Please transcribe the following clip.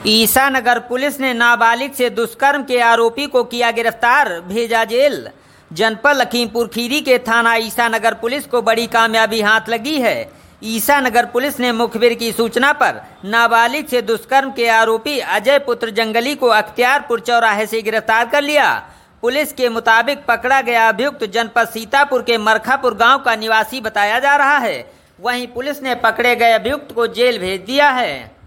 Isanagar police ने नाबालिग से दुष्कर्म के आरोपी को किया गिरफ्तार, भेजा जेल। जनपद लखीमपुर खीरी के थाना ईसानगर पुलिस को बड़ी कामयाबी हाथ लगी है। ईसानगर पुलिस ने मुखबिर की सूचना पर नाबालिग से दुष्कर्म के आरोपी अजय पुत्र जंगली को अख्तियारपुर चौराहे से गिरफ्तार कर लिया। पुलिस के मुताबिक पकड़ा गया अभियुक्त जनपद सीतापुर के मरखापुर गांव का निवासी बताया जा रहा है। वहीं पुलिस ने पकड़े गए अभियुक्त को जेल भेज दिया है।